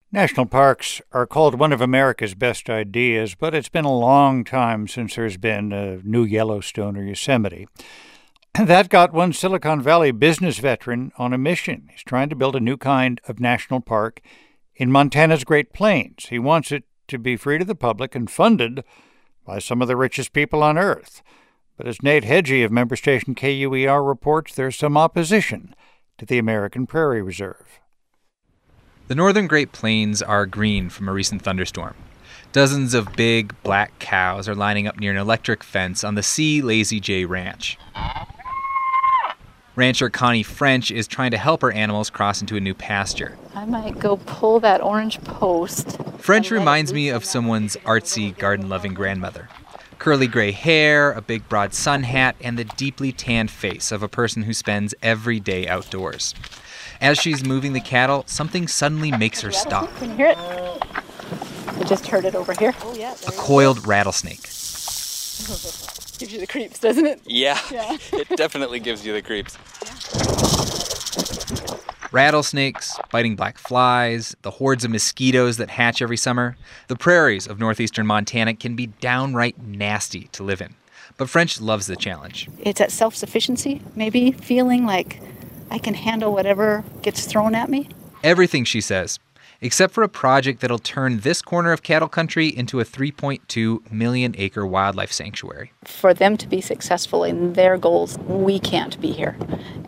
National parks are called one of America's best ideas, but it's been a long time since there's been a new Yellowstone or Yosemite. That got one Silicon Valley business veteran on a mission. He's trying to build a new kind of national park in Montana's Great Plains. He wants it to be free to the public and funded by some of the richest people on Earth. But as Nate Hedgie of member station KUER reports, there's some opposition to the American Prairie Reserve. The northern Great Plains are green from a recent thunderstorm. Dozens of big, black cows are lining up near an electric fence on the C. Lazy J Ranch. Rancher Connie French is trying to help her animals cross into a new pasture. I might go pull that orange post. French reminds me of someone's artsy, garden-loving grandmother. Curly gray hair, a big broad sun hat, and the deeply tanned face of a person who spends every day outdoors. As she's moving the cattle, something suddenly makes her stop. Can you hear it? I just heard it over here. Oh, yeah. A coiled rattlesnake. Gives you the creeps, doesn't it? Yeah. It definitely gives you the creeps. Rattlesnakes, biting black flies, the hordes of mosquitoes that hatch every summer. The prairies of northeastern Montana can be downright nasty to live in. But French loves the challenge. It's that self-sufficiency, maybe, feeling like I can handle whatever gets thrown at me. Everything, she says, except for a project that'll turn this corner of cattle country into a 3.2 million acre wildlife sanctuary. For them to be successful in their goals, we can't be here.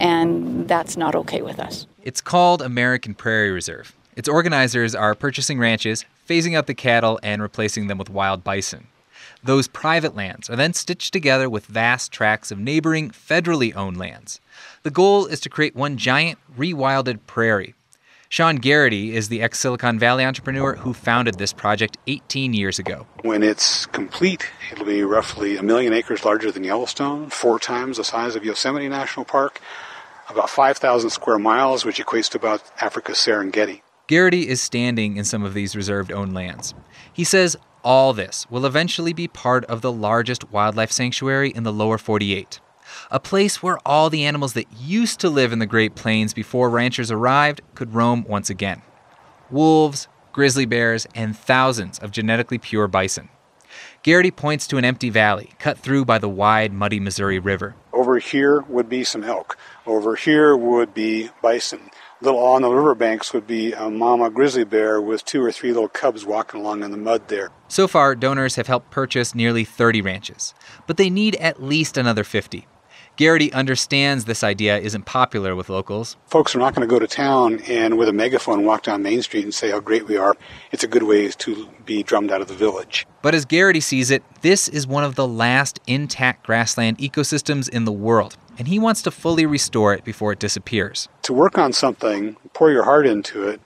And that's not okay with us. It's called American Prairie Reserve. Its organizers are purchasing ranches, phasing out the cattle, and replacing them with wild bison. Those private lands are then stitched together with vast tracts of neighboring federally owned lands. The goal is to create one giant, rewilded prairie. Sean Garrity is the ex-Silicon Valley entrepreneur who founded this project 18 years ago. When it's complete, it'll be roughly 1 million acres larger than Yellowstone, 4 times the size of Yosemite National Park, about 5,000 square miles, which equates to about Africa's Serengeti. Garrity is standing in some of these reserved-owned lands. He says all this will eventually be part of the largest wildlife sanctuary in the lower 48. A place where all the animals that used to live in the Great Plains before ranchers arrived could roam once again. Wolves, grizzly bears, and thousands of genetically pure bison. Garrity points to an empty valley cut through by the wide, muddy Missouri River. Over here would be some elk. Over here would be bison. Little on the riverbanks would be a mama grizzly bear with 2 or 3 little cubs walking along in the mud there. So far, donors have helped purchase nearly 30 ranches, but they need at least another 50. Garrity understands this idea isn't popular with locals. Folks are not going to go to town and with a megaphone walk down Main Street and say how great we are. It's a good way to be drummed out of the village. But as Garrity sees it, this is one of the last intact grassland ecosystems in the world, and he wants to fully restore it before it disappears. To work on something, pour your heart into it,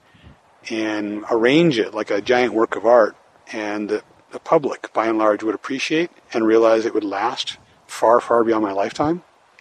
and arrange it like a giant work of art, and the public, by and large, would appreciate and realize it would last far, far beyond my lifetime.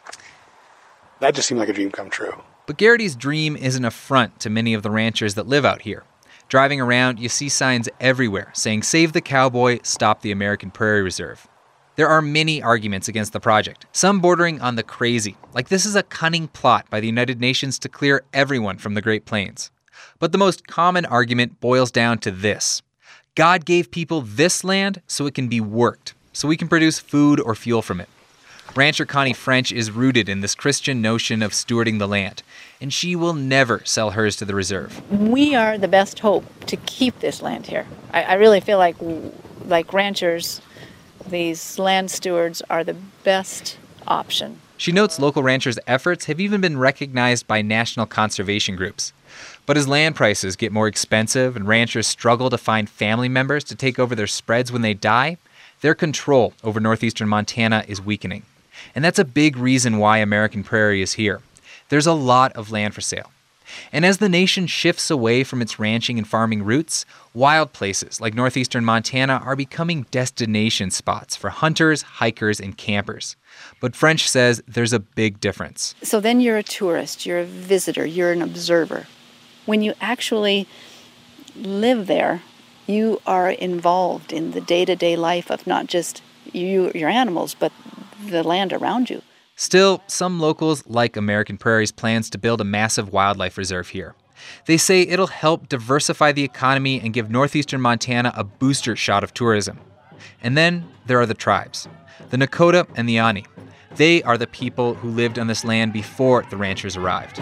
That just seemed like a dream come true. But Garrity's dream is an affront to many of the ranchers that live out here. Driving around, you see signs everywhere saying, "Save the cowboy, stop the American Prairie Reserve." There are many arguments against the project, some bordering on the crazy, like this is a cunning plot by the United Nations to clear everyone from the Great Plains. But the most common argument boils down to this. God gave people this land so it can be worked, so we can produce food or fuel from it. Rancher Connie French is rooted in this Christian notion of stewarding the land, and she will never sell hers to the reserve. We are the best hope to keep this land here. I really feel like ranchers, these land stewards are the best option. She notes local ranchers' efforts have even been recognized by national conservation groups. But as land prices get more expensive and ranchers struggle to find family members to take over their spreads when they die, their control over northeastern Montana is weakening. And that's a big reason why American Prairie is here. There's a lot of land for sale. And as the nation shifts away from its ranching and farming roots, wild places like northeastern Montana are becoming destination spots for hunters, hikers, and campers. But French says there's a big difference. So then you're a tourist, you're a visitor, you're an observer. When you actually live there, you are involved in the day-to-day life of not just your animals, but the land around you. Still, some locals like American Prairie's plans to build a massive wildlife reserve here. They say it'll help diversify the economy and give northeastern Montana a booster shot of tourism. And then there are the tribes, the Nakota and the Ani. They are the people who lived on this land before the ranchers arrived.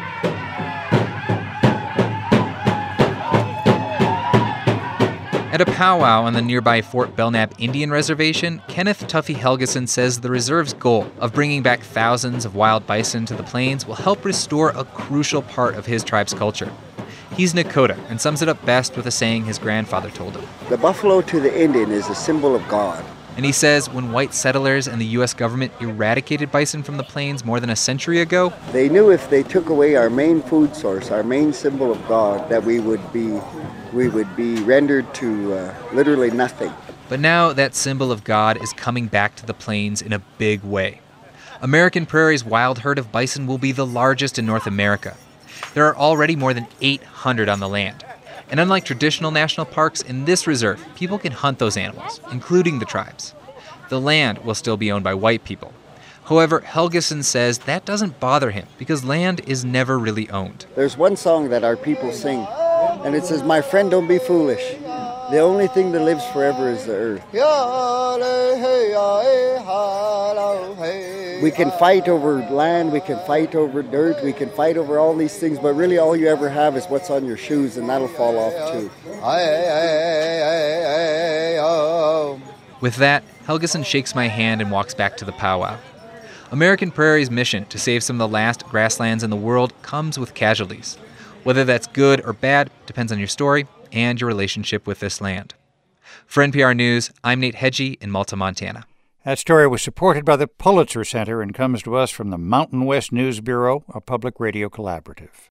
At a powwow on the nearby Fort Belknap Indian Reservation, Kenneth Tuffy Helgeson says the reserve's goal of bringing back thousands of wild bison to the plains will help restore a crucial part of his tribe's culture. He's Nakota and sums it up best with a saying his grandfather told him. The buffalo to the Indian is a symbol of God. And he says when white settlers and the U.S. government eradicated bison from the plains more than a century ago, they knew if they took away our main food source, our main symbol of God, that we would be rendered to literally nothing. But now that symbol of God is coming back to the plains in a big way. American Prairie's wild herd of bison will be the largest in North America. There are already more than 800 on the land. And unlike traditional national parks, in this reserve, people can hunt those animals, including the tribes. The land will still be owned by white people. However, Helgeson says that doesn't bother him because land is never really owned. There's one song that our people sing, and it says, "My friend, don't be foolish. The only thing that lives forever is the earth." We can fight over land, we can fight over dirt, we can fight over all these things, but really all you ever have is what's on your shoes, and that'll fall off too. With that, Helgeson shakes my hand and walks back to the powwow. American Prairie's mission to save some of the last grasslands in the world comes with casualties. Whether that's good or bad depends on your story and your relationship with this land. For NPR News, I'm Nate Hedgie in Malta, Montana. That story was supported by the Pulitzer Center and comes to us from the Mountain West News Bureau, a public radio collaborative.